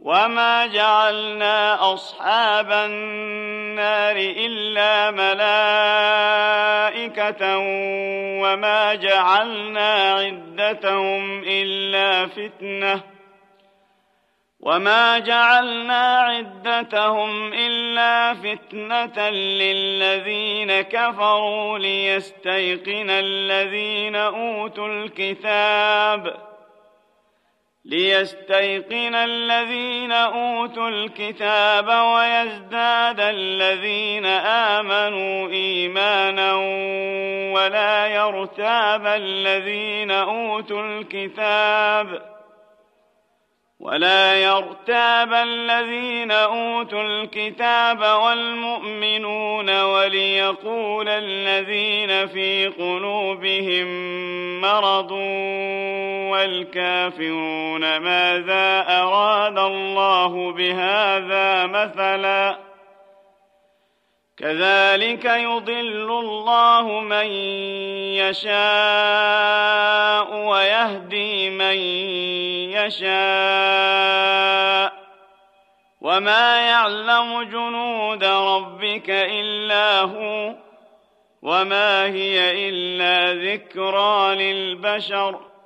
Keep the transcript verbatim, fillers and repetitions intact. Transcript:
وما جعلنا أصحاب النار إلا ملائكة وما جعلنا عدتهم إلا فتنة وما جعلنا عدتهم إلا فتنة للذين كفروا ليستيقن الذين أوتوا الكتاب ليستيقن الذين أوتوا الكتاب ويزداد الذين آمنوا إيمانا ولا يرتاب الذين أوتوا الكتاب ولا يرتاب الذين أوتوا الكتاب والمؤمنون وليقول الذين في قلوبهم مرض والكافرون ماذا أراد الله بهذا مثلا كذلك يضل الله من يشاء ويهدي من يشاء وما يعلم جنود ربك إلا هو وما هي إلا ذكرى للبشر